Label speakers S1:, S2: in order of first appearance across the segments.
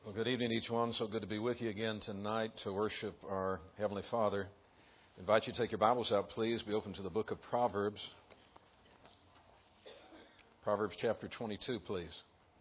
S1: Well, good evening, each one. So good to be with you again tonight to worship our Heavenly Father. I invite you to take your Bibles out, please. Be open to the book of Proverbs. Proverbs chapter 22, please.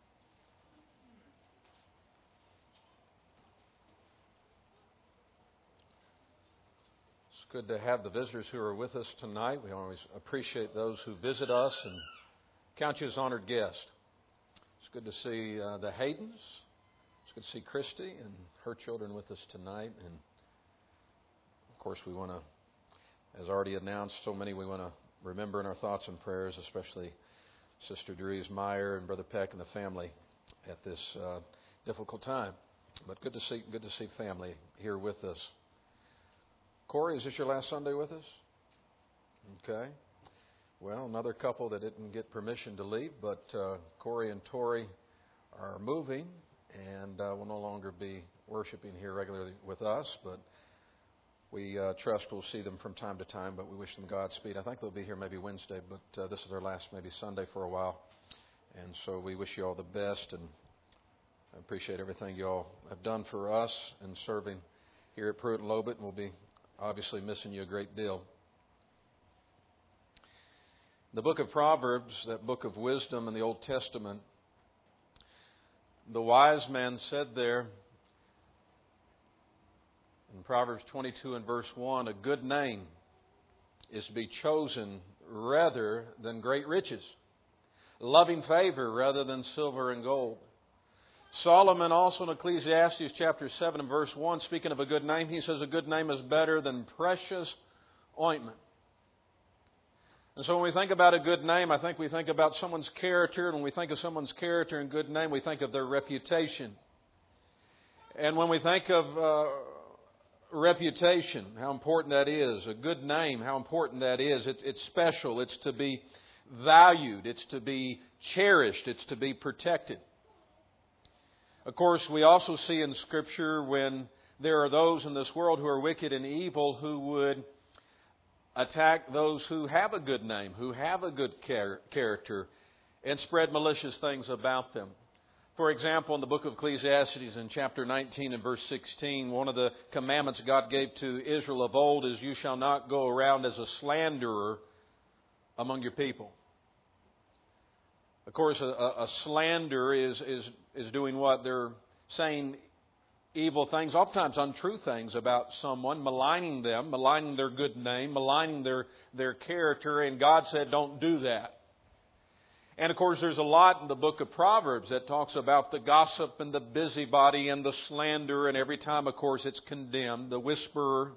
S1: It's good to have the visitors who are with us tonight. We always appreciate those who visit us and count you as honored guests. It's good to see the Haydens. It's good to see Christy and her children with us tonight. And, of course, we want to, as already announced, so many we want to remember in our thoughts and prayers, especially Sister Dries Meyer and Brother Peck and the family at this difficult time. But good to see family here with us. Corey, is this your last Sunday with us? Okay. Well, another couple that didn't get permission to leave, but Corey and Tori are moving and will no longer be worshiping here regularly with us, but we trust we'll see them from time to time, but we wish them Godspeed. I think they'll be here maybe Wednesday, but this is their last maybe Sunday for a while, and so we wish you all the best, and I appreciate everything you all have done for us in serving here at Pruitt and Lobet, and we'll be obviously missing you a great deal. The book of Proverbs, that book of wisdom in the Old Testament, the wise man said there in Proverbs 22 and verse 1, a good name is to be chosen rather than great riches, loving favor rather than silver and gold. Solomon also in Ecclesiastes chapter 7 and verse 1, speaking of a good name, he says a good name is better than precious ointment. And so when we think about a good name, I think we think about someone's character. And when we think of someone's character and good name, we think of their reputation. And when we think of reputation, how important that is, a good name, how important that is. It's special. It's to be valued. It's to be cherished. It's to be protected. Of course, we also see in Scripture when there are those in this world who are wicked and evil who would attack those who have a good name, who have a good character, and spread malicious things about them. For example, in the book of Ecclesiastes in chapter 19 and verse 16, one of the commandments God gave to Israel of old is, you shall not go around as a slanderer among your people. Of course, a slander is doing what? They're saying evil things, oftentimes untrue things about someone, maligning them, maligning their good name, maligning their character, and God said don't do that. And of course there's a lot in the book of Proverbs that talks about the gossip and the busybody and the slander, and every time of course it's condemned, the whisperer.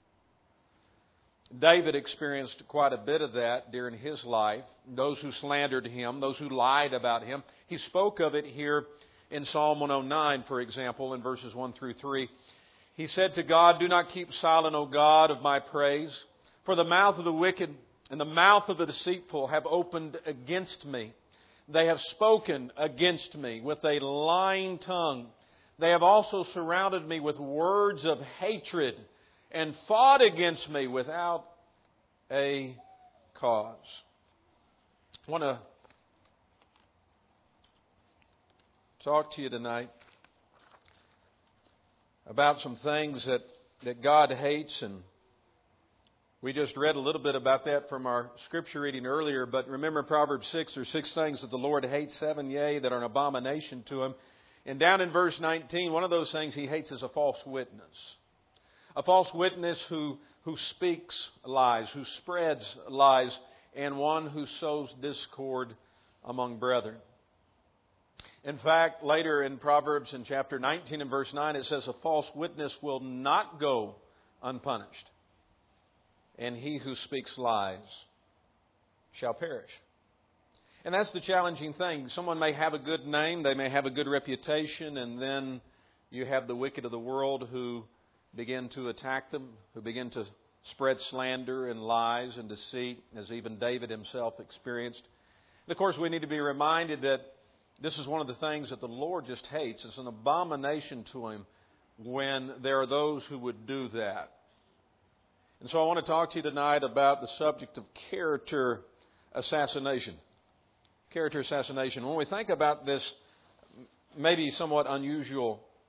S1: David experienced quite a bit of that during his life, those who slandered him, those who lied about him. He spoke of it here in Psalm 109, for example, in verses 1 through 3, he said to God, do not keep silent, O God, of my praise, for the mouth of the wicked and the mouth of the deceitful have opened against me. They have spoken against me with a lying tongue. They have also surrounded me with words of hatred and fought against me without a cause. I want to talk to you tonight about some things that God hates, and we just read a little bit about that from our scripture reading earlier. But remember Proverbs 6, there's 6 things that the Lord hates, 7, yea, that are an abomination to Him. And down in verse 19, one of those things He hates is a false witness. A false witness who speaks lies, who spreads lies, and one who sows discord among brethren. In fact, later in Proverbs in chapter 19 and verse 9, it says, a false witness will not go unpunished, and he who speaks lies shall perish. And that's the challenging thing. Someone may have a good name, they may have a good reputation, and then you have the wicked of the world who begin to attack them, who begin to spread slander and lies and deceit, as even David himself experienced. And of course, we need to be reminded that this is one of the things that the Lord just hates. It's an abomination to Him when there are those who would do that. And so I want to talk to you tonight about the subject of character assassination. Character assassination. When we think about this maybe somewhat unusual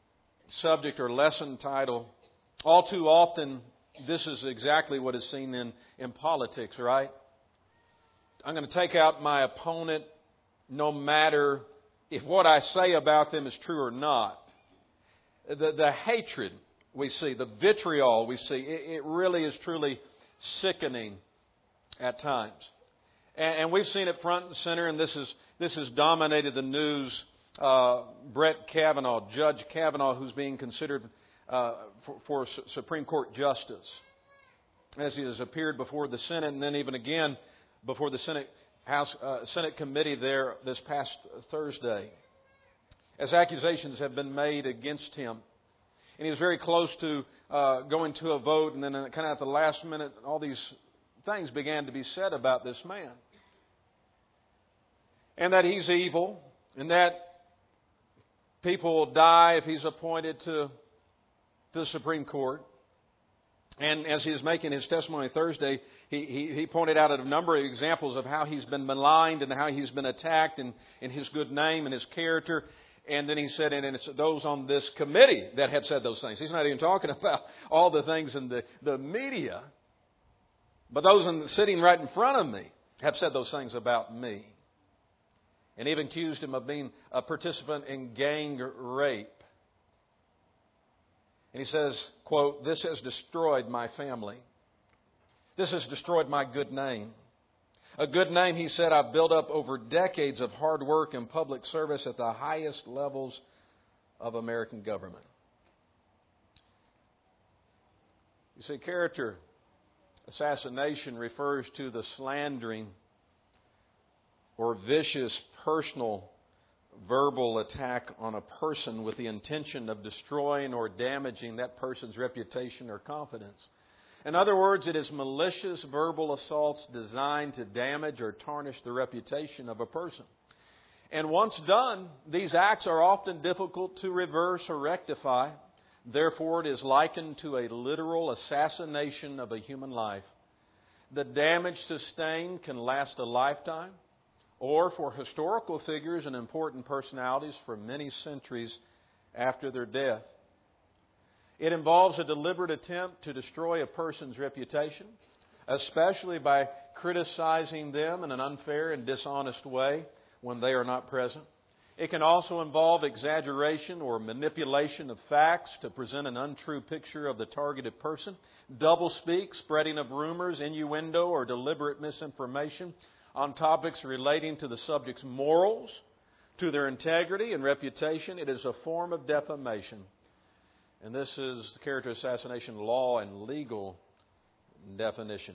S1: subject or lesson title. All too often, this is exactly what is seen in politics, right? I'm going to take out my opponent no matter if what I say about them is true or not. The hatred we see, the vitriol we see, it really is truly sickening at times. And we've seen it front and center, and this has dominated the news. Brett Kavanaugh, Judge Kavanaugh, who's being considered for Supreme Court justice, as he has appeared before the Senate, and then even again before the Senate committee there this past Thursday, as accusations have been made against him. And he was very close to going to a vote, and then kind of at the last minute, all these things began to be said about this man. And that he's evil, and that people will die if he's appointed to the Supreme Court. And as he was making his testimony Thursday, he pointed out a number of examples of how he's been maligned and how he's been attacked in his good name and his character. And then he said, and it's those on this committee that have said those things. He's not even talking about all the things in the media, but those sitting right in front of me have said those things about me. And even accused him of being a participant in gang rape. And he says, quote, "This has destroyed my family. This has destroyed my good name. A good name," he said, "I've built up over decades of hard work and public service at the highest levels of American government." You see, character assassination refers to the slandering or vicious personal verbal attack on a person with the intention of destroying or damaging that person's reputation or confidence. In other words, it is malicious verbal assaults designed to damage or tarnish the reputation of a person. And once done, these acts are often difficult to reverse or rectify. Therefore, it is likened to a literal assassination of a human life. The damage sustained can last a lifetime, or for historical figures and important personalities for many centuries after their death. It involves a deliberate attempt to destroy a person's reputation, especially by criticizing them in an unfair and dishonest way when they are not present. It can also involve exaggeration or manipulation of facts to present an untrue picture of the targeted person, doublespeak, spreading of rumors, innuendo, or deliberate misinformation on topics relating to the subject's morals, to their integrity and reputation. It is a form of defamation. And this is the character assassination law and legal definition.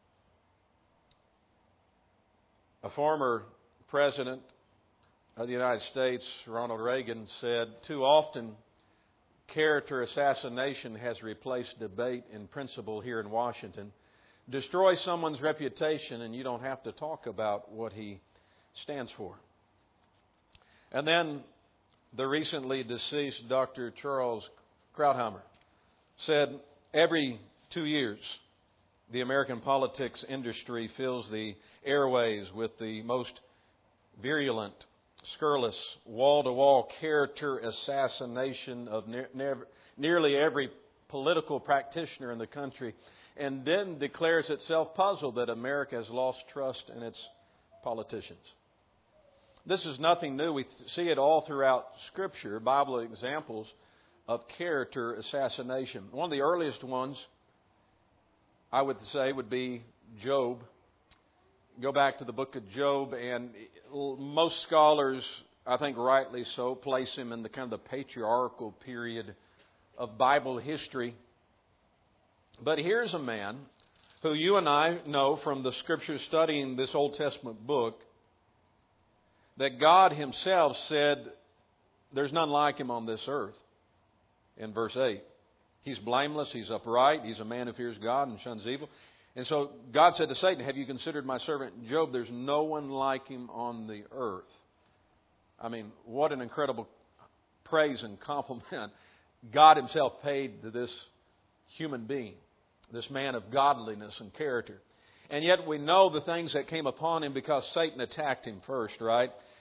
S1: A former president of the United States, Ronald Reagan, said, "Too often, character assassination has replaced debate in principle here in Washington. Destroy someone's reputation and you don't have to talk about what he stands for." And then the recently deceased Dr. Charles Krauthammer said, "Every 2 years, the American politics industry fills the airways with the most virulent, scurrilous, wall-to-wall character assassination of nearly every political practitioner in the country, and then declares itself puzzled that America has lost trust in its politicians." This is nothing new. We see it all throughout Scripture, Bible examples of character assassination. One of the earliest ones, I would say, would be Job. Go back to the book of Job, and most scholars, I think rightly so, place him in the kind of the patriarchal period of Bible history. But here's a man who you and I know from the Scriptures studying this Old Testament book that God Himself said there's none like Him on this earth. In verse 8, He's blameless, He's upright, He's a man who fears God and shuns evil. And so God said to Satan, "Have you considered my servant Job? There's no one like him on the earth." I mean, what an incredible praise and compliment God Himself paid to this human being, this man of godliness and character. And yet we know the things that came upon him because Satan attacked him first, right?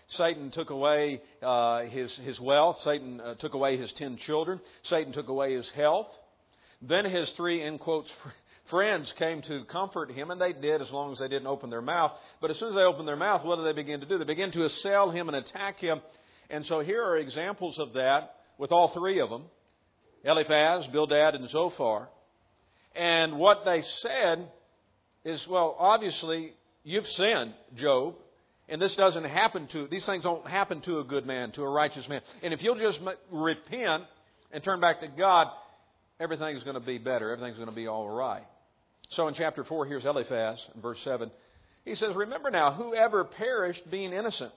S1: Satan took away his wealth. Satan took away his 10 children. Satan took away his health. Then his 3, in quotes, friends came to comfort him, and they did as long as they didn't open their mouth. But as soon as they opened their mouth, what did they begin to do? They began to assail him and attack him. And so here are examples of that with all 3 of them, Eliphaz, Bildad, and Zophar. And what they said is, well, obviously, you've sinned, Job. And these things don't happen to a good man, to a righteous man. And if you'll just repent and turn back to God, everything's going to be better. Everything's going to be all right. So in chapter 4, here's Eliphaz in verse 7. He says, remember now, whoever perished being innocent?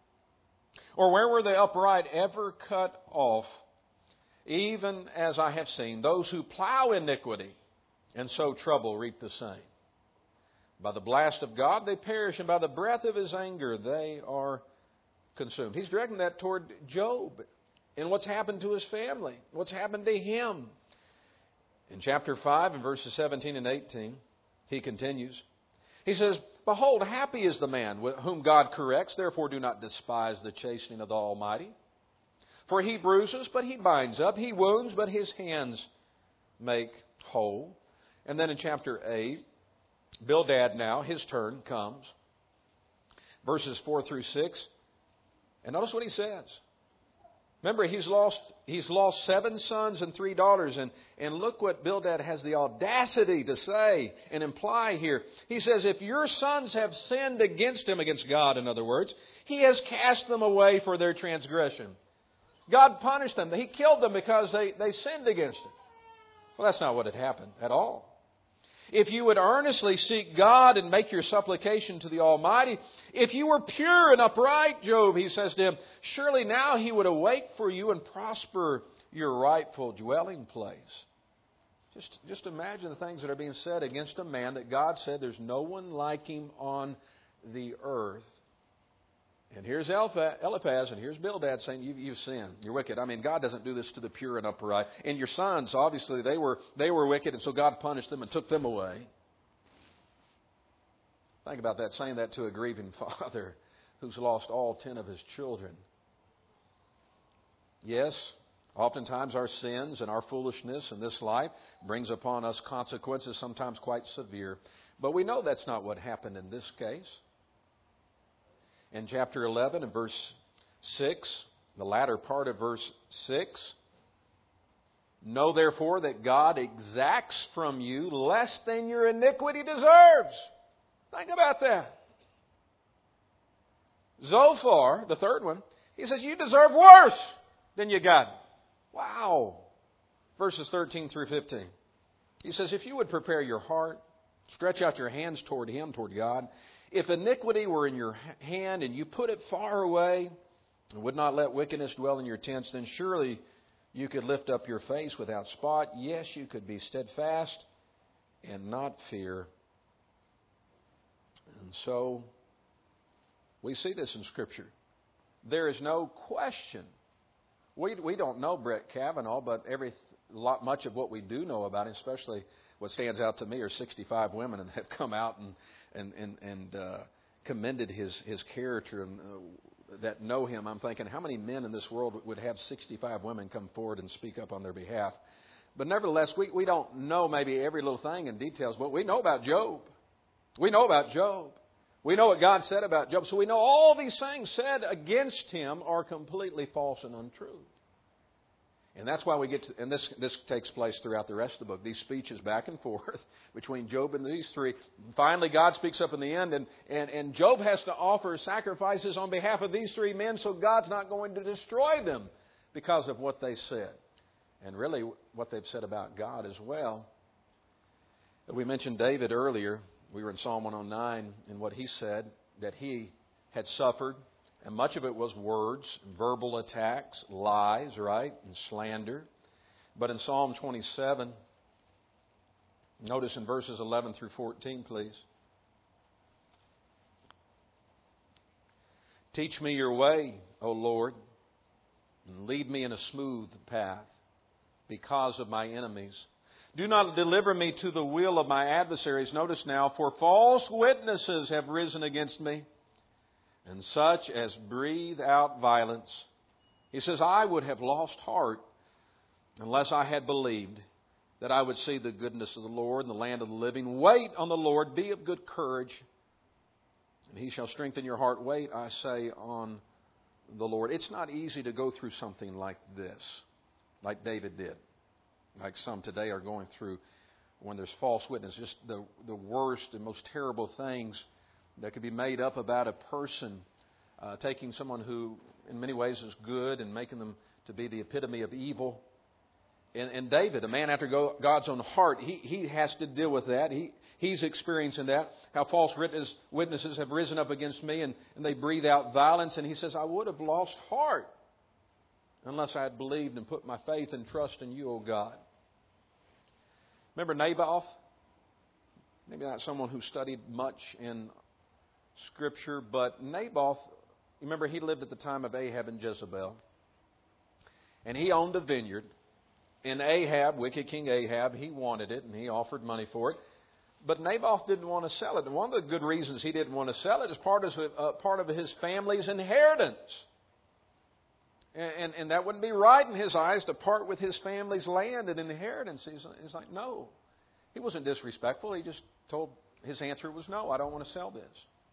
S1: Or where were the upright ever cut off? Even as I have seen, those who plow iniquity and sow trouble reap the same. By the blast of God they perish, and by the breath of His anger they are consumed. He's directing that toward Job and what's happened to his family, what's happened to him. In chapter 5, in verses 17 and 18, he continues. He says, behold, happy is the man whom God corrects, therefore do not despise the chastening of the Almighty. For He bruises, but He binds up. He wounds, but His hands make whole. And then in chapter 8, Bildad now, his turn comes. Verses 4 through 6. And notice what he says. Remember, he's lost 7 sons and 3 daughters. And look what Bildad has the audacity to say and imply here. He says, if your sons have sinned against him, against God in other words, He has cast them away for their transgression. God punished them. He killed them because they sinned against Him. Well, that's not what had happened at all. If you would earnestly seek God and make your supplication to the Almighty, if you were pure and upright, Job, he says to him, surely now He would awake for you and prosper your rightful dwelling place. Just imagine the things that are being said against a man that God said there's no one like him on the earth. And here's Eliphaz and here's Bildad saying, you've sinned. You're wicked. I mean, God doesn't do this to the pure and upright. And your sons, obviously, they were wicked, and so God punished them and took them away. Think about that, saying that to a grieving father who's lost all 10 of his children. Yes, oftentimes our sins and our foolishness in this life brings upon us consequences, sometimes quite severe. But we know that's not what happened in this case. In chapter 11 and verse 6, the latter part of verse 6, know therefore that God exacts from you less than your iniquity deserves. Think about that. Zophar, the third one, he says, you deserve worse than you got. Wow. Verses 13 through 15. He says, if you would prepare your heart, stretch out your hands toward Him, toward God. If iniquity were in your hand and you put it far away and would not let wickedness dwell in your tents, then surely you could lift up your face without spot. Yes, you could be steadfast and not fear. And so we see this in Scripture. There is no question. We don't know Brett Kavanaugh, but much of what we do know about him, especially what stands out to me, are 65 women that have come out and commended his character and that know him. I'm thinking, how many men in this world would have 65 women come forward and speak up on their behalf? But nevertheless, we don't know maybe every little thing in details, but we know about Job. We know about Job. We know what God said about Job. So we know all these things said against him are completely false and untrue. And that's why we get to, and this takes place throughout the rest of the book, these speeches back and forth between Job and these 3. Finally, God speaks up in the end, and Job has to offer sacrifices on behalf of these 3 men, so God's not going to destroy them because of what they said. And really, what they've said about God as well. We mentioned David earlier. We were in Psalm 109, and what he said, that he had suffered. And much of it was words, verbal attacks, lies, right, and slander. But in Psalm 27, notice in verses 11 through 14, please. Teach me your way, O Lord, and lead me in a smooth path because of my enemies. Do not deliver me to the will of my adversaries. Notice now, for false witnesses have risen against me. and such as breathe out violence. He says, I would have lost heart unless I had believed that I would see the goodness of the Lord in the land of the living. Wait on the Lord, be of good courage, and He shall strengthen your heart. Wait, I say, on the Lord. It's not easy to go through something like this, like David did, like some today are going through when there's false witness, just the worst and most terrible things that could be made up about a person, taking someone who in many ways is good and making them to be the epitome of evil. And David, a man after God's own heart, he has to deal with that. He's experiencing that, how false witnesses have risen up against me and they breathe out violence. And he says, I would have lost heart unless I had believed and put my faith and trust in you, O God. Remember Naboth? Maybe not someone who studied much in Scripture, but Naboth, remember he lived at the time of Ahab and Jezebel. And he owned a vineyard. And Ahab, wicked King Ahab, he wanted it and he offered money for it. But Naboth didn't want to sell it. And one of the good reasons he didn't want to sell it is part of his family's inheritance. And that wouldn't be right in his eyes to part with his family's land and inheritance. He's like, no. He wasn't disrespectful. He just told, his answer was no, I don't want to sell this.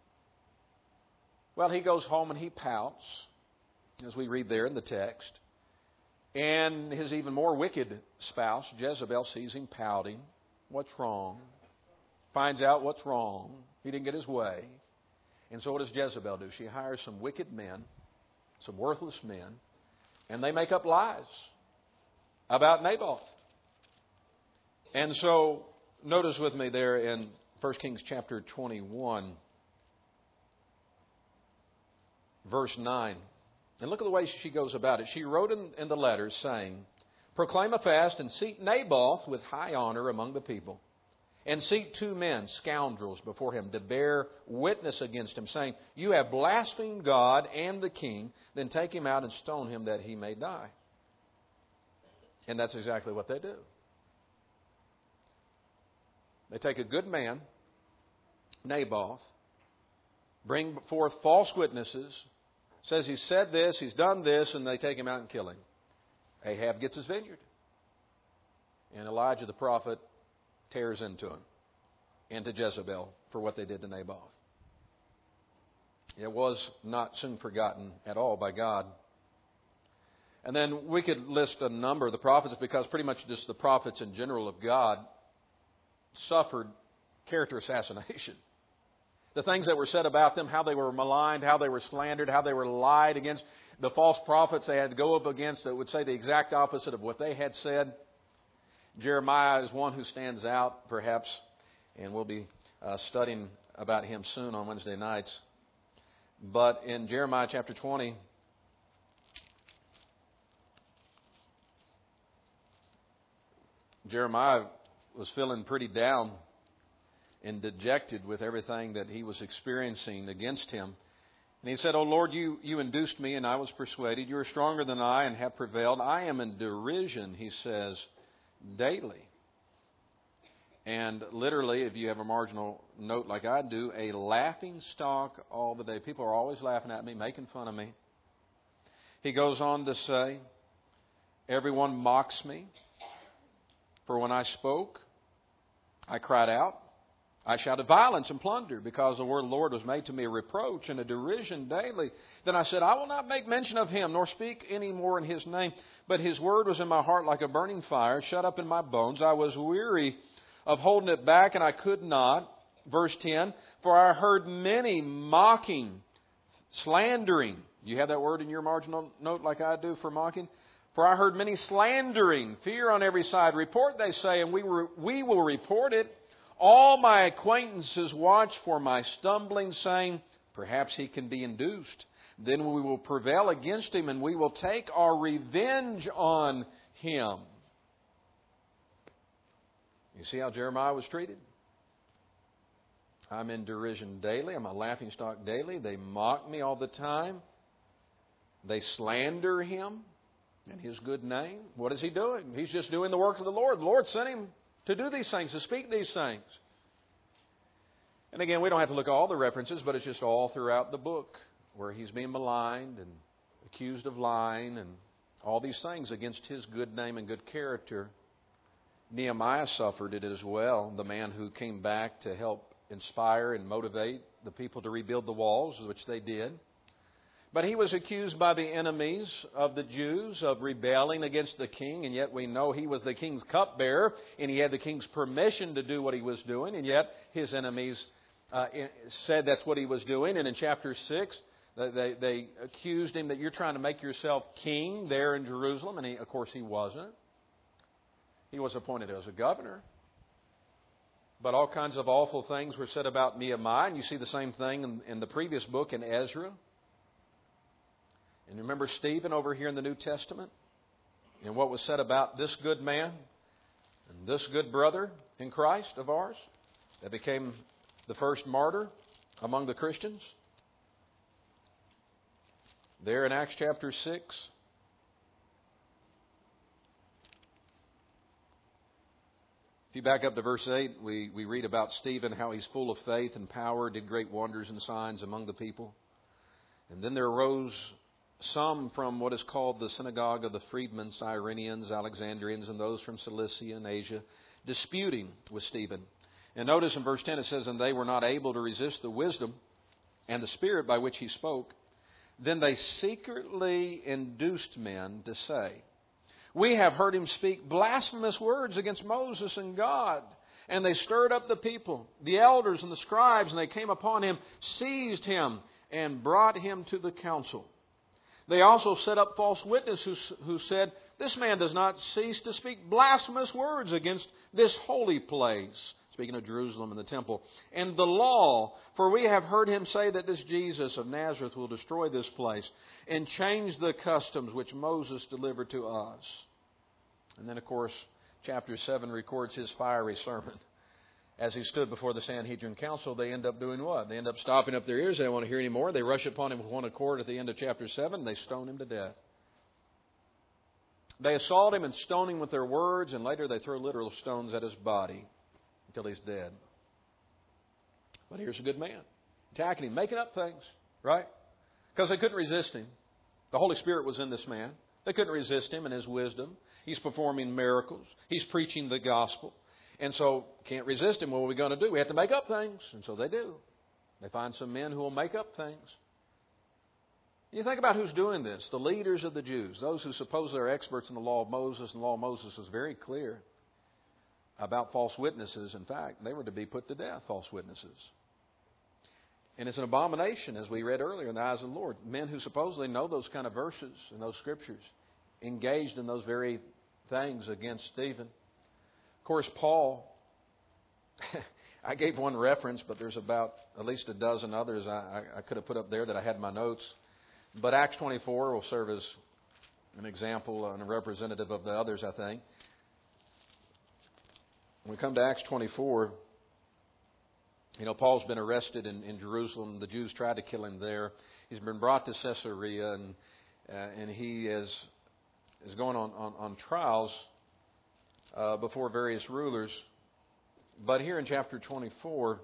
S1: Well, he goes home and he pouts, as we read there in the text. And his even more wicked spouse, Jezebel, sees him pouting. What's wrong? Finds out what's wrong. He didn't get his way. And so what does Jezebel do? She hires some wicked men, some worthless men, and they make up lies about Naboth. And so notice with me there in 1 Kings chapter 21, verse 9. And look at the way she goes about it. She wrote in the letter saying, proclaim a fast and seat Naboth with high honor among the people. And seat 2 men, scoundrels, before him to bear witness against him, saying, you have blasphemed God and the king. Then take him out and stone him that he may die. And that's exactly what they do. They take a good man, Naboth, bring forth false witnesses, says he's said this, he's done this, and they take him out and kill him. Ahab gets his vineyard. And Elijah the prophet tears into him, into Jezebel, for what they did to Naboth. It was not soon forgotten at all by God. And then we could list a number of the prophets, because pretty much just the prophets in general of God suffered character assassination. The things that were said about them, how they were maligned, how they were slandered, how they were lied against. The false prophets they had to go up against that would say the exact opposite of what they had said. Jeremiah is one who stands out, perhaps, and we'll be studying about him soon on Wednesday nights. But in Jeremiah chapter 20, Jeremiah was feeling pretty down and dejected with everything that he was experiencing against him. And he said, O Lord, you induced me and I was persuaded. You are stronger than I and have prevailed. I am in derision, he says, daily. And literally, if you have a marginal note like I do, a laughing stock all the day. People are always laughing at me, making fun of me. He goes on to say, everyone mocks me. For when I spoke, I cried out. I shouted violence and plunder, because the word of the Lord was made to me a reproach and a derision daily. Then I said, I will not make mention of him, nor speak any more in his name. But his word was in my heart like a burning fire, shut up in my bones. I was weary of holding it back, and I could not. Verse 10, for I heard many mocking, slandering. Do you have that word in your marginal note like I do for mocking? For I heard many slandering, fear on every side. Report, they say, and we will report it. All my acquaintances watch for my stumbling, saying, perhaps he can be induced. Then we will prevail against him, and we will take our revenge on him. You see how Jeremiah was treated? I'm in derision daily. I'm a laughingstock daily. They mock me all the time. They slander him in his good name. What is he doing? He's just doing the work of the Lord. The Lord sent him to do these things, to speak these things. And again, we don't have to look at all the references, but it's just all throughout the book where he's being maligned and accused of lying and all these things against his good name and good character. Nehemiah suffered it as well, the man who came back to help inspire and motivate the people to rebuild the walls, which they did. But he was accused by the enemies of the Jews of rebelling against the king, and yet we know he was the king's cupbearer, and he had the king's permission to do what he was doing, and yet his enemies said that's what he was doing. And in chapter 6, they accused him that you're trying to make yourself king there in Jerusalem, and of course he wasn't. He was appointed as a governor. But all kinds of awful things were said about Nehemiah, and you see the same thing in the previous book in Ezra. And remember Stephen over here in the New Testament and what was said about this good man and this good brother in Christ of ours that became the first martyr among the Christians. There in Acts chapter 6. If you back up to verse 8, we read about Stephen, how he's full of faith and power, did great wonders and signs among the people. And then there arose some from what is called the synagogue of the freedmen, Cyrenians, Alexandrians, and those from Cilicia and Asia, disputing with Stephen. And notice in verse 10 it says, and they were not able to resist the wisdom and the spirit by which he spoke. Then they secretly induced men to say, we have heard him speak blasphemous words against Moses and God. And they stirred up the people, the elders and the scribes, and they came upon him, seized him, and brought him to the council. They also set up false witnesses who said, this man does not cease to speak blasphemous words against this holy place. Speaking of Jerusalem and the temple. And the law, for we have heard him say that this Jesus of Nazareth will destroy this place and change the customs which Moses delivered to us. And then, of course, chapter 7 records his fiery sermon. As he stood before the Sanhedrin council, they end up doing what? They end up stopping up their ears. They don't want to hear any more. They rush upon him with one accord at the end of chapter 7. And they stone him to death. They assault him and stone him with their words. And later they throw literal stones at his body until he's dead. But here's a good man. Attacking him, making up things. Right? Because they couldn't resist him. The Holy Spirit was in this man. They couldn't resist him and his wisdom. He's performing miracles. He's preaching the gospel. And so, can't resist him. What are we going to do? We have to make up things. And so they do. They find some men who will make up things. You think about who's doing this. The leaders of the Jews. Those who suppose they're experts in the law of Moses. And the law of Moses was very clear about false witnesses. In fact, they were to be put to death, false witnesses. And it's an abomination, as we read earlier, in the eyes of the Lord. Men who supposedly know those kind of verses and those scriptures engaged in those very things against Stephen. Of course, Paul, I gave one reference, but there's about at least a dozen others I could have put up there that I had in my notes. But Acts 24 will serve as an example and a representative of the others, I think. When we come to Acts 24, Paul's been arrested in Jerusalem. The Jews tried to kill him there. He's been brought to Caesarea, and he is going on trials before various rulers. But here in chapter 24,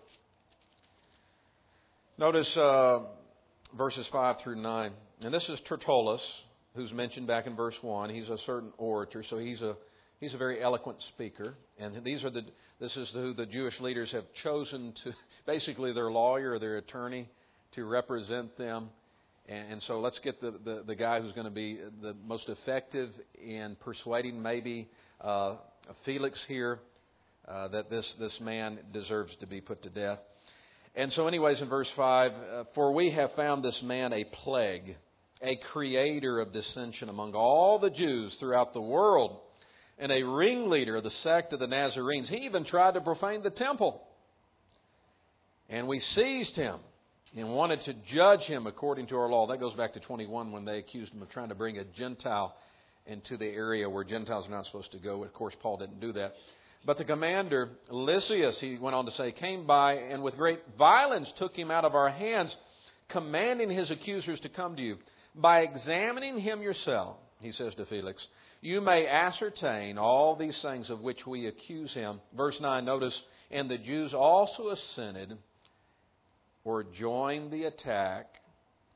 S1: notice verses 5 through 9. And this is Tertullus, who's mentioned back in verse 1. He's a certain orator, so he's a very eloquent speaker. And this is who the Jewish leaders have chosen to, basically their lawyer or their attorney, to represent them. And so let's get the guy who's going to be the most effective in persuading maybe Felix here that this man deserves to be put to death. And so anyways, in verse 5, for we have found this man a plague, a creator of dissension among all the Jews throughout the world, and a ringleader of the sect of the Nazarenes. He even tried to profane the temple. And we seized him and wanted to judge him according to our law. That goes back to 21 when they accused him of trying to bring a Gentile into the area where Gentiles are not supposed to go. Of course, Paul didn't do that. But the commander, Lysias, he went on to say, came by and with great violence took him out of our hands, commanding his accusers to come to you. By examining him yourself, he says to Felix, you may ascertain all these things of which we accuse him. Verse 9, notice, and the Jews also assented or joined the attack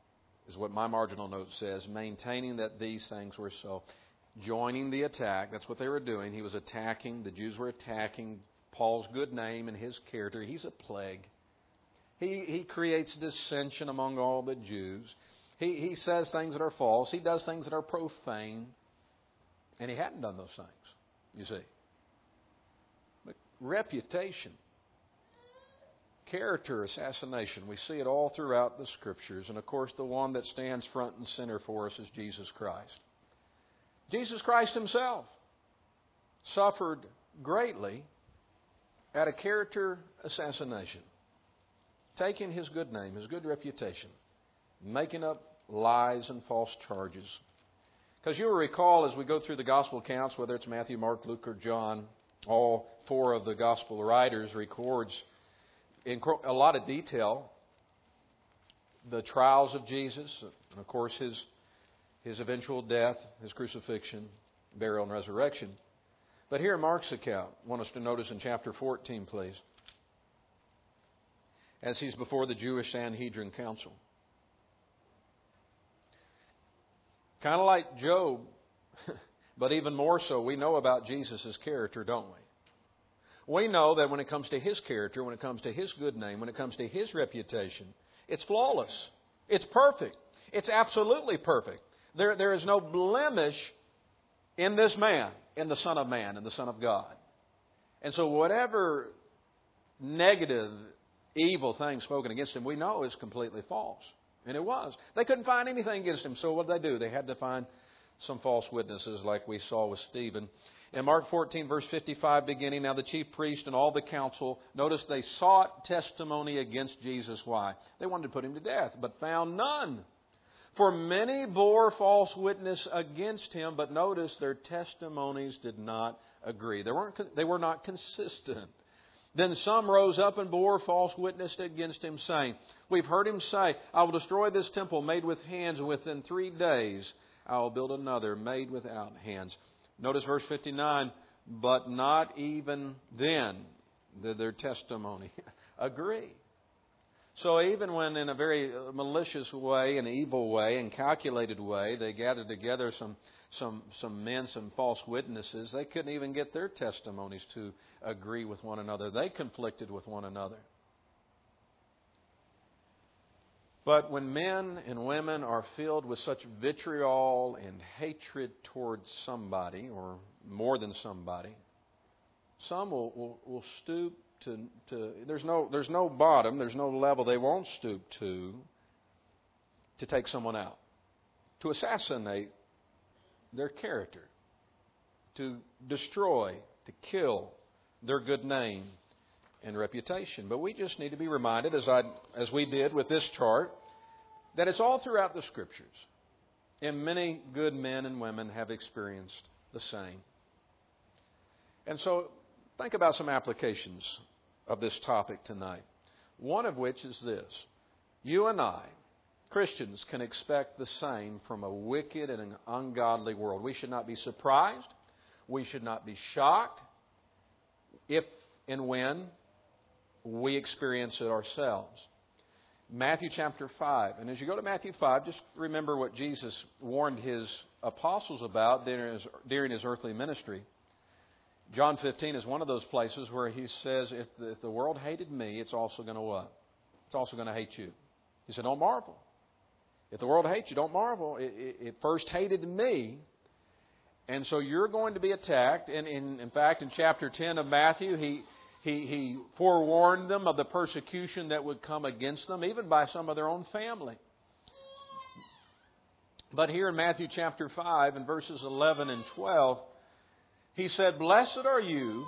S1: is what my marginal note says, maintaining that these things were so. Joining the attack, that's what they were doing. He was attacking, the Jews were attacking Paul's good name and his character. He's a plague. He creates dissension among all the Jews. He says things that are false. He does things that are profane. And he hadn't done those things, you see. But reputation, character assassination, we see it all throughout the Scriptures. And of course, the one that stands front and center for us is Jesus Christ. Jesus Christ Himself suffered greatly at a character assassination, taking His good name, His good reputation, making up lies and false charges. Because you'll recall as we go through the gospel accounts, whether it's Matthew, Mark, Luke, or John, all four of the gospel writers records in a lot of detail the trials of Jesus, and of course His eventual death, His crucifixion, burial, and resurrection. But here in Mark's account, I want us to notice in chapter 14, please, as he's before the Jewish Sanhedrin Council. Kind of like Job, but even more so, we know about Jesus' character, don't we? We know that when it comes to His character, when it comes to His good name, when it comes to His reputation, it's flawless. It's perfect. It's absolutely perfect. There is no blemish in this man, in the Son of Man, in the Son of God. And so whatever negative, evil thing spoken against Him, we know is completely false. And it was. They couldn't find anything against Him, so what did they do? They had to find some false witnesses like we saw with Stephen. In Mark 14, verse 55 beginning, now the chief priest and all the council, notice they sought testimony against Jesus. Why? They wanted to put Him to death, but found none. For many bore false witness against Him, but notice their testimonies did not agree. They were not consistent. Then some rose up and bore false witness against Him, saying, we've heard Him say, I will destroy this temple made with hands, and within 3 days I will build another made without hands. Notice verse 59, but not even then did their testimony agree. So even when in a very malicious way, an evil way, and calculated way, they gathered together some men, some false witnesses, they couldn't even get their testimonies to agree with one another. They conflicted with one another. But when men and women are filled with such vitriol and hatred towards somebody, or more than somebody, some will stoop to there's no bottom, there's no level they won't stoop to take someone out, to assassinate their character, to destroy, to kill their good name and reputation. But we just need to be reminded, as we did with this chart, that it's all throughout the Scriptures. And many good men and women have experienced the same. And so think about some applications of this topic tonight. One of which is this. You and I, Christians, can expect the same from a wicked and an ungodly world. We should not be surprised. We should not be shocked if and when we experience it ourselves. Matthew chapter 5. And as you go to Matthew 5, just remember what Jesus warned His apostles about during His earthly ministry. John 15 is one of those places where He says, if the world hated me, it's also going to what? It's also going to hate you. He said, don't marvel. If the world hates you, don't marvel. It first hated me. And so you're going to be attacked. And in fact, in chapter 10 of Matthew, He forewarned them of the persecution that would come against them, even by some of their own family. But here in Matthew chapter 5, in verses 11 and 12, He said, blessed are you.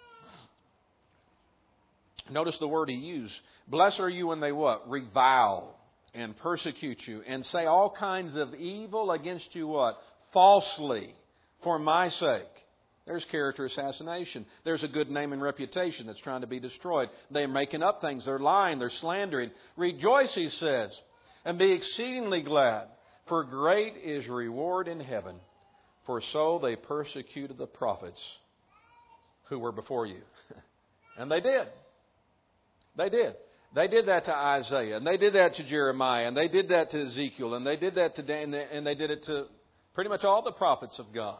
S1: Notice the word He used. Blessed are you when they what? Revile and persecute you and say all kinds of evil against you what? Falsely for my sake. There's character assassination. There's a good name and reputation that's trying to be destroyed. They're making up things. They're lying. They're slandering. Rejoice, He says, and be exceedingly glad, for great is reward in heaven. For so they persecuted the prophets who were before you. And they did. They did. They did that to Isaiah, and they did that to Jeremiah, and they did that to Ezekiel, and they did that to Dan, and they did it to pretty much all the prophets of God.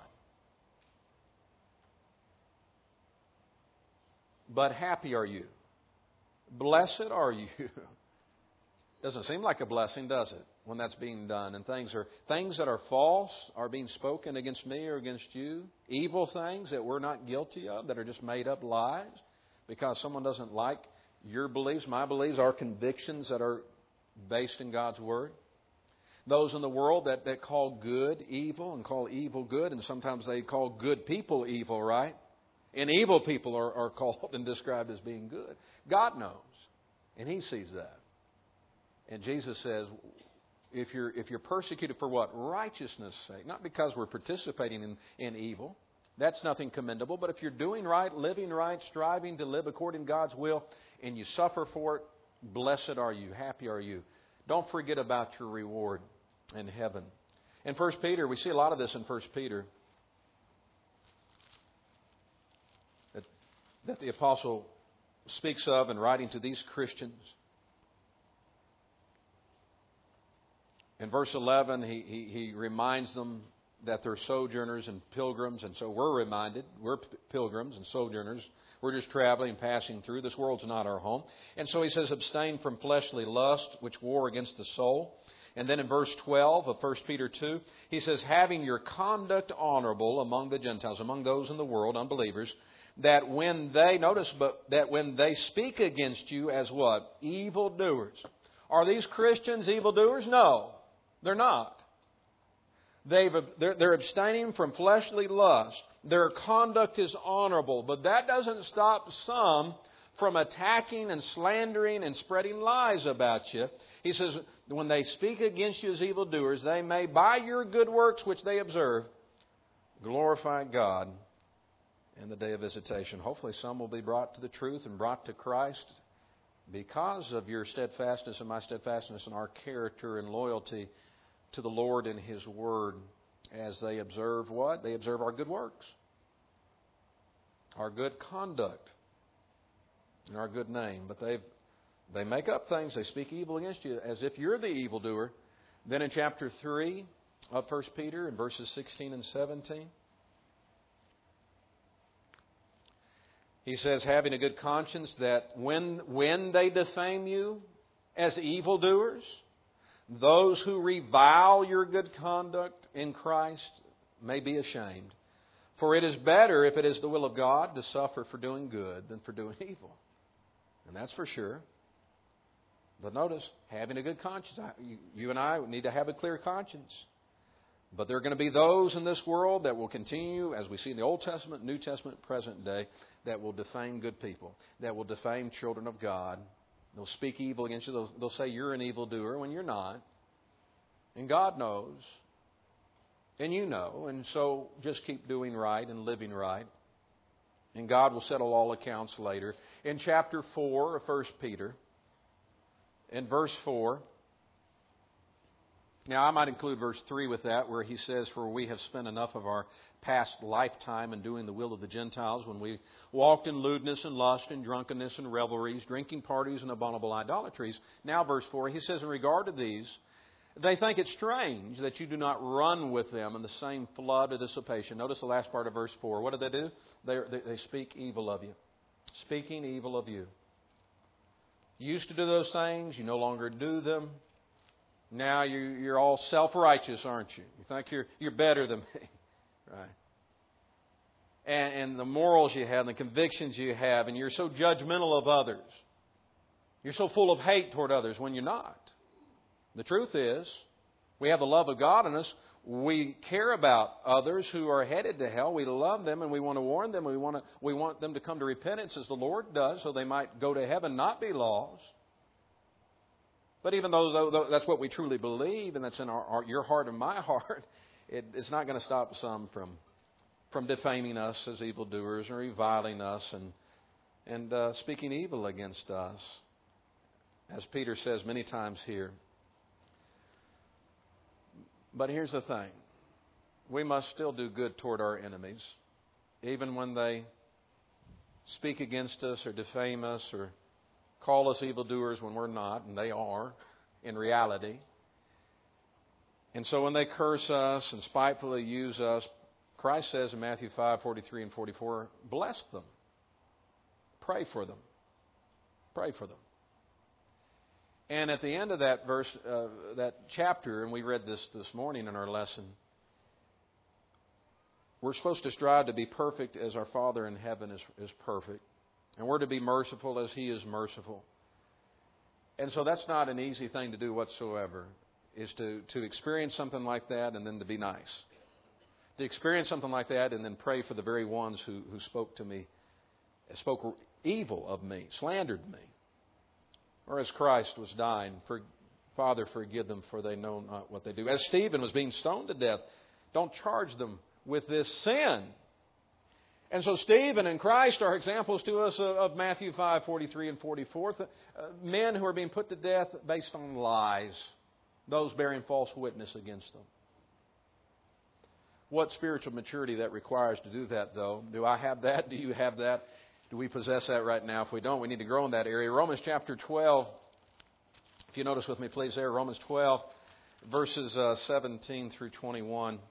S1: But happy are you. Blessed are you. Doesn't seem like a blessing, does it, when that's being done? And things that are false are being spoken against me or against you. Evil things that we're not guilty of, that are just made up lies because someone doesn't like your beliefs, my beliefs, our convictions that are based in God's Word. Those in the world that call good evil and call evil good, and sometimes they call good people evil, right? And evil people are called and described as being good. God knows, and He sees that. And Jesus says, if you're persecuted for what? Righteousness' sake. Not because we're participating in evil. That's nothing commendable. But if you're doing right, living right, striving to live according to God's will, and you suffer for it, blessed are you, happy are you. Don't forget about your reward in heaven. In 1 Peter, we see a lot of this in 1 Peter. That the apostle speaks of in writing to these Christians. In verse 11, he reminds them that they're sojourners and pilgrims, and so we're reminded, we're pilgrims and sojourners. We're just traveling, passing through. This world's not our home. And so he says, abstain from fleshly lust, which war against the soul. And then in verse 12 of 1 Peter 2, he says, having your conduct honorable among the Gentiles, among those in the world, unbelievers, that when they speak against you as what? Evildoers. Are these Christians evildoers? No, they're not. They're abstaining from fleshly lust. Their conduct is honorable. But that doesn't stop some from attacking and slandering and spreading lies about you. He says, when they speak against you as evildoers, they may, by your good works which they observe, glorify God in the day of visitation. Hopefully some will be brought to the truth and brought to Christ because of your steadfastness and my steadfastness and our character and loyalty to the Lord and His Word as they observe what? They observe our good works, our good conduct, and our good name. But they make up things. They speak evil against you as if you're the evildoer. Then in chapter 3 of 1 Peter, in verses 16 and 17, he says, having a good conscience, that when they defame you as evildoers, those who revile your good conduct in Christ may be ashamed. For it is better, if it is the will of God, to suffer for doing good than for doing evil. And that's for sure. But notice, having a good conscience. You and I need to have a clear conscience. But there are going to be those in this world that will continue, as we see in the Old Testament, New Testament, present day, that will defame good people, that will defame children of God. They'll speak evil against you. They'll say you're an evildoer when you're not. And God knows. And you know. And so just keep doing right and living right. And God will settle all accounts later. In chapter 4 of 1 Peter, in verse 4, now I might include verse 3 with that, where he says, for we have spent enough of our past lifetime in doing the will of the Gentiles, when we walked in lewdness and lust and drunkenness and revelries, drinking parties and abominable idolatries. Now verse 4, he says, in regard to these, they think it strange that you do not run with them in the same flood of dissipation. Notice the last part of verse 4. What do? They speak evil of you. Speaking evil of you. You used to do those things. You no longer do them. Now you're all self-righteous, aren't you? You think you're better than me. Right? And the morals you have, and the convictions you have, and you're so judgmental of others. You're so full of hate toward others when you're not. The truth is, we have the love of God in us. We care about others who are headed to hell. We love them and we want to warn them. We want them to come to repentance as the Lord does, so they might go to heaven, not be lost. But even though that's what we truly believe, and that's in your heart and my heart, it's not going to stop some from defaming us as evildoers and reviling us and speaking evil against us. As Peter says many times here. But here's the thing. We must still do good toward our enemies, even when they speak against us or defame us or call us evildoers when we're not, and they are in reality. And so when they curse us and spitefully use us, Christ says in Matthew 5:43 and 44, bless them. Pray for them. Pray for them. And at the end of that verse, that chapter, and we read this morning in our lesson, we're supposed to strive to be perfect as our Father in heaven is perfect. And we're to be merciful as He is merciful. And so that's not an easy thing to do whatsoever, is to experience something like that and then to be nice. To experience something like that and then pray for the very ones who spoke to me, spoke evil of me, slandered me. Or as Christ was dying, Father, forgive them, for they know not what they do. As Stephen was being stoned to death, don't charge them with this sin. And so Stephen and Christ are examples to us of Matthew 5:43 and 44. Men who are being put to death based on lies. Those bearing false witness against them. What spiritual maturity that requires to do that, though? Do I have that? Do you have that? Do we possess that right now? If we don't, we need to grow in that area. Romans chapter 12. If you notice with me, please, there. Romans 12, verses 17 through 21.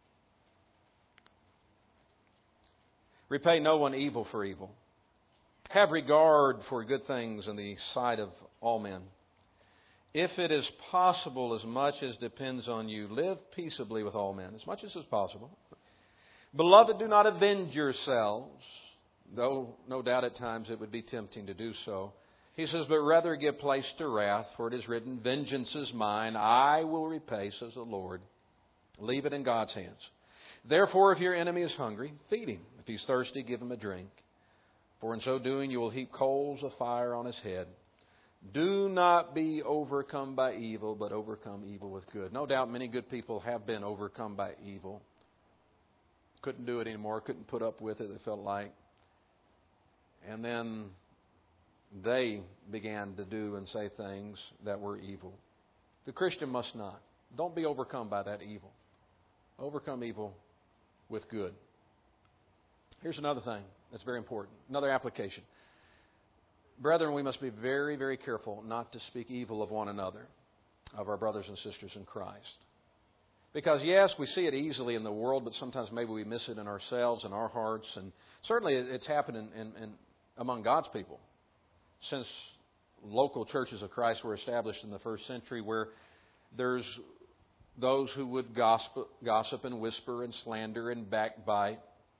S1: Repay no one evil for evil. Have regard for good things in the sight of all men. If it is possible, as much as depends on you, live peaceably with all men, as much as is possible. Beloved, do not avenge yourselves, though no doubt at times it would be tempting to do so. He says, but rather give place to wrath, for it is written, vengeance is mine, I will repay, says the Lord. Leave it in God's hands. Therefore, if your enemy is hungry, feed him. If he's thirsty, give him a drink. For in so doing, you will heap coals of fire on his head. Do not be overcome by evil, but overcome evil with good. No doubt many good people have been overcome by evil. Couldn't do it anymore, couldn't put up with it, they felt like. And then they began to do and say things that were evil. The Christian must not. Don't be overcome by that evil. Overcome evil with good. Here's another thing that's very important. Another application. Brethren, we must be very, very careful not to speak evil of one another, of our brothers and sisters in Christ. Because, yes, we see it easily in the world, but sometimes maybe we miss it in ourselves and our hearts. And certainly it's happened in among God's people since local churches of Christ were established in the first century, where there's those who would gossip and whisper and slander and backbite.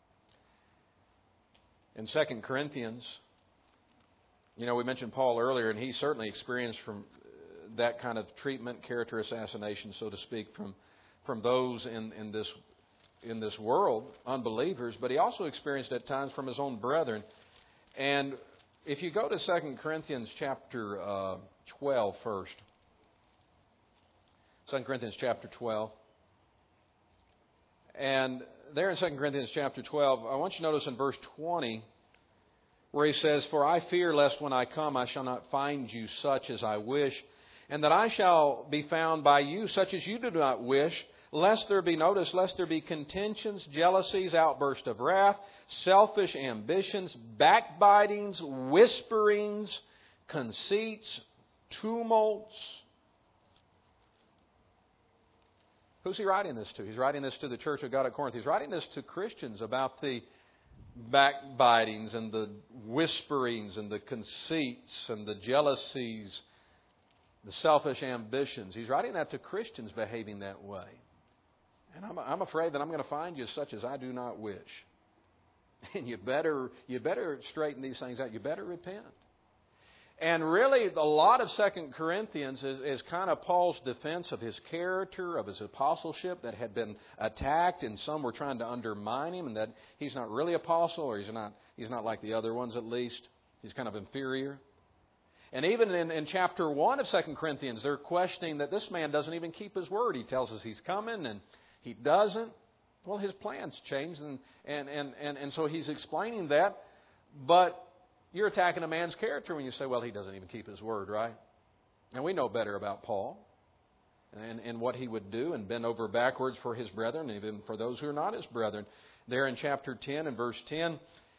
S1: In 2 Corinthians, we mentioned Paul earlier, and he certainly experienced from that kind of treatment, character assassination, so to speak, from those in this world, unbelievers. But he also experienced at times from his own brethren. And if you go to 2 Corinthians chapter 12 first. 2 Corinthians chapter 12. And there in 2 Corinthians chapter 12, I want you to notice in verse 20, where he says, for I fear lest when I come I shall not find you such as I wish, and that I shall be found by you such as you do not wish, lest there be contentions, jealousies, outbursts of wrath, selfish ambitions, backbitings, whisperings, conceits, tumults. Who's he writing this to? He's writing this to the church of God at Corinth. He's writing this to Christians about the backbitings and the whisperings and the conceits and the jealousies, the selfish ambitions. He's writing that to Christians behaving that way. And I'm afraid that I'm going to find you such as I do not wish. And you better straighten these things out. You better repent. And really, a lot of 2 Corinthians is kind of Paul's defense of his character, of his apostleship that had been attacked, and some were trying to undermine him, and that he's not really apostle, or he's not like the other ones at least. He's kind of inferior. And even in chapter 1 of 2 Corinthians, they're questioning that this man doesn't even keep his word. He tells us he's coming, and he doesn't. Well, his plans changed, and so he's explaining that, but you're attacking a man's character when you say, well, he doesn't even keep his word, right? And we know better about Paul and what he would do and bend over backwards for his brethren, even for those who are not his brethren. There in chapter 10 and verse 10,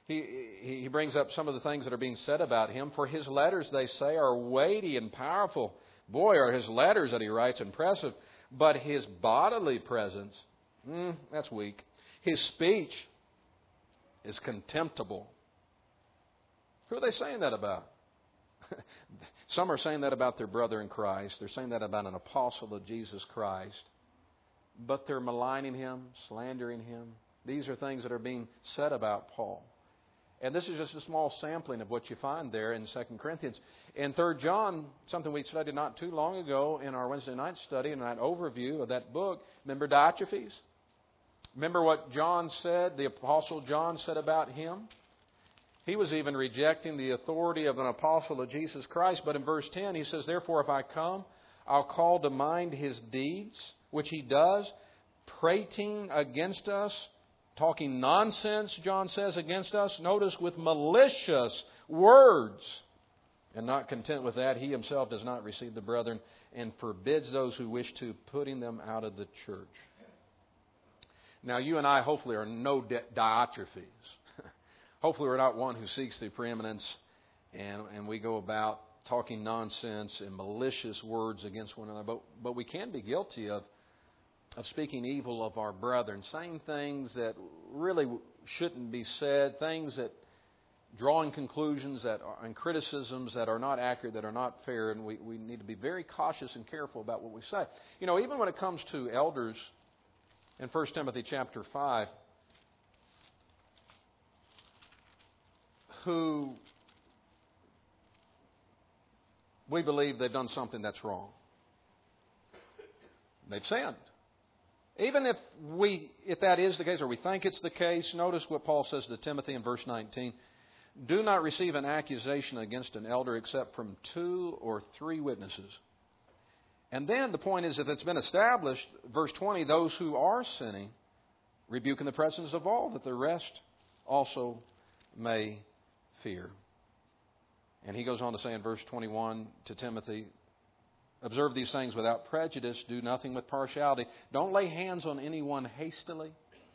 S1: he brings up some of the things that are being said about him. For his letters, they say, are weighty and powerful. Boy, are his letters that he writes impressive. But his bodily presence, that's weak. His speech is contemptible. Who are they saying that about? Some are saying that about their brother in Christ. They're saying that about an apostle of Jesus Christ. But they're maligning him, slandering him. These are things that are being said about Paul. And this is just a small sampling of what you find there in 2 Corinthians. In 3 John, something we studied not too long ago in our Wednesday night study, in that overview of that book, remember Diotrephes? Remember what John said, the Apostle John said about him? He was even rejecting the authority of an apostle of Jesus Christ. But in verse 10, he says, therefore, if I come, I'll call to mind his deeds, which he does, prating against us, talking nonsense, John says, against us. Notice, with malicious words. And not content with that, he himself does not receive the brethren and forbids those who wish to, putting them out of the church. Now, you and I hopefully are no Diotrephes. Hopefully we're not one who seeks the preeminence and we go about talking nonsense and malicious words against one another. But we can be guilty of speaking evil of our brethren, saying things that really shouldn't be said, things that drawing conclusions that are, and criticisms that are not accurate, that are not fair, and we need to be very cautious and careful about what we say. You know, even when it comes to elders, in 1 Timothy chapter 5, who we believe they've done something that's wrong. They've sinned. Even if that is the case, or we think it's the case, notice what Paul says to Timothy in verse 19. Do not receive an accusation against an elder except from 2 or 3 witnesses. And then the point is, if it's been established, verse 20, those who are sinning, rebuke in the presence of all, that the rest also may fear. And he goes on to say in verse 21 to Timothy, observe these things without prejudice. Do nothing with partiality. Don't lay hands on anyone hastily,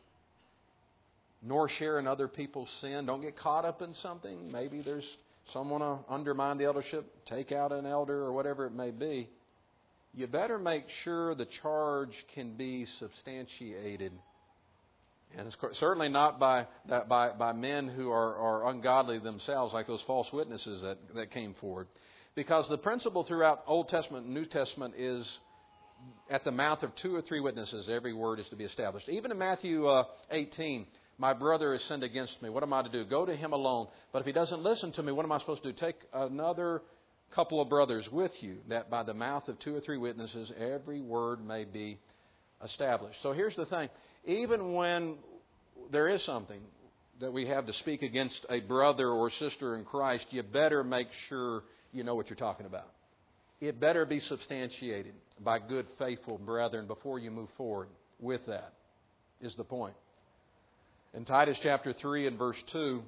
S1: nor share in other people's sin. Don't get caught up in something. Maybe there's someone to undermine the eldership, take out an elder or whatever it may be. You better make sure the charge can be substantiated. And it's certainly not by men who are ungodly themselves, like those false witnesses that came forward. Because the principle throughout Old Testament and New Testament is at the mouth of 2 or 3 witnesses, every word is to be established. Even in Matthew 18, my brother has sinned against me. What am I to do? Go to him alone. But if he doesn't listen to me, what am I supposed to do? Take another couple of brothers with you, that by the mouth of 2 or 3 witnesses, every word may be established. So here's the thing. Even when there is something that we have to speak against a brother or sister in Christ, you better make sure you know what you're talking about. It better be substantiated by good, faithful brethren before you move forward with that, is the point. In Titus chapter 3 and verse 2,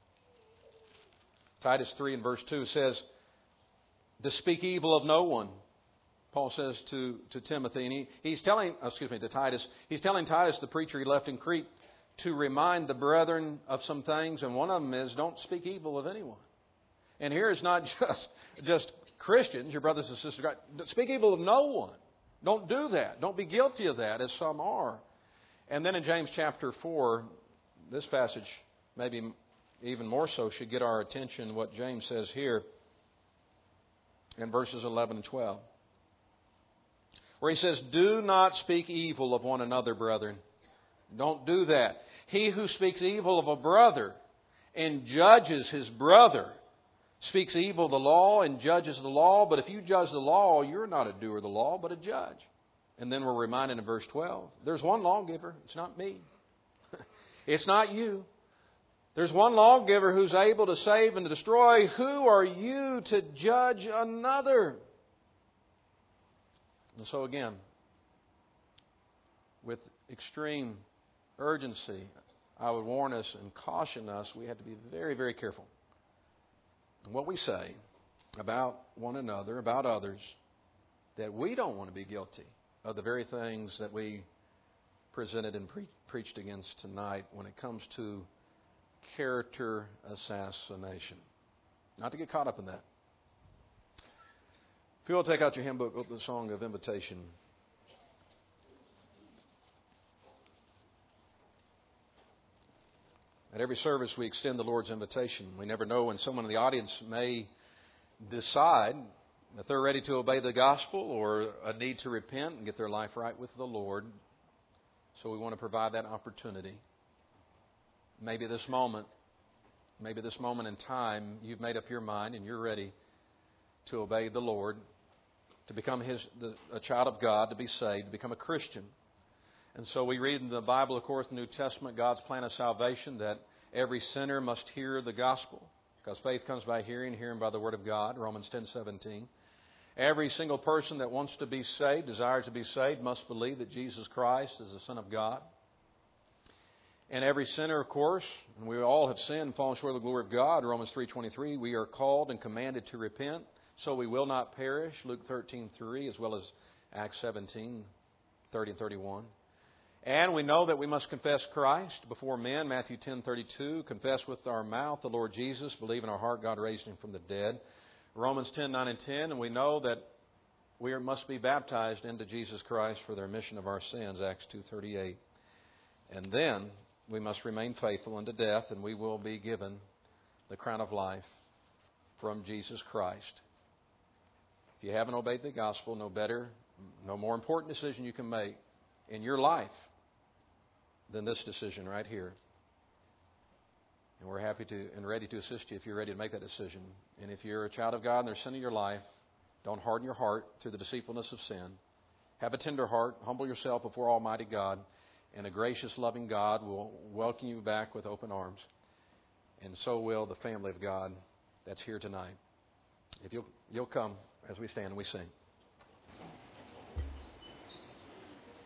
S1: Titus 3 and verse 2 says, to speak evil of no one, Paul says to Timothy, and he's telling Titus, the preacher he left in Crete, to remind the brethren of some things, and one of them is don't speak evil of anyone. And here it's not just Christians, your brothers and sisters. Speak evil of no one. Don't do that. Don't be guilty of that, as some are. And then in James chapter 4, this passage, maybe even more so, should get our attention, what James says here in verses 11 and 12. Where he says, do not speak evil of one another, brethren. Don't do that. He who speaks evil of a brother and judges his brother speaks evil of the law and judges the law. But if you judge the law, you're not a doer of the law, but a judge. And then we're reminded in verse 12, there's one lawgiver. It's not me. It's not you. There's one lawgiver who's able to save and to destroy. Who are you to judge another? And so again, with extreme urgency, I would warn us and caution us, we have to be very, very careful in what we say about one another, about others, that we don't want to be guilty of the very things that we presented and preached against tonight when it comes to character assassination. Not to get caught up in that. If you will take out your hymn book, open the song of invitation. At every service, we extend the Lord's invitation. We never know when someone in the audience may decide that they're ready to obey the gospel or a need to repent and get their life right with the Lord. So we want to provide that opportunity. Maybe this moment in time, you've made up your mind and you're ready to obey the Lord, to become a child of God, to be saved, to become a Christian. And so we read in the Bible, of course, the New Testament, God's plan of salvation, that every sinner must hear the gospel, because faith comes by hearing, hearing by the Word of God, Romans 10:17. Every single person that wants to be saved, desires to be saved, must believe that Jesus Christ is the Son of God. And every sinner, of course, and we all have sinned and fallen short of the glory of God, Romans 3:23, we are called and commanded to repent, so we will not perish, Luke 13:3, as well as Acts 17:30 and 31. And we know that we must confess Christ before men, Matthew 10:32, confess with our mouth the Lord Jesus, believe in our heart God raised Him from the dead, Romans 10:9 and 10, and we know that we must be baptized into Jesus Christ for the remission of our sins, Acts 2:38. And then we must remain faithful unto death, and we will be given the crown of life from Jesus Christ. If you haven't obeyed the gospel, no more important decision you can make in your life than this decision right here. And we're happy to and ready to assist you if you're ready to make that decision. And if you're a child of God and there's sin in your life, don't harden your heart through the deceitfulness of sin. Have a tender heart. Humble yourself before Almighty God. And a gracious, loving God will welcome you back with open arms. And so will the family of God that's here tonight. If you'll come as we stand and we sing.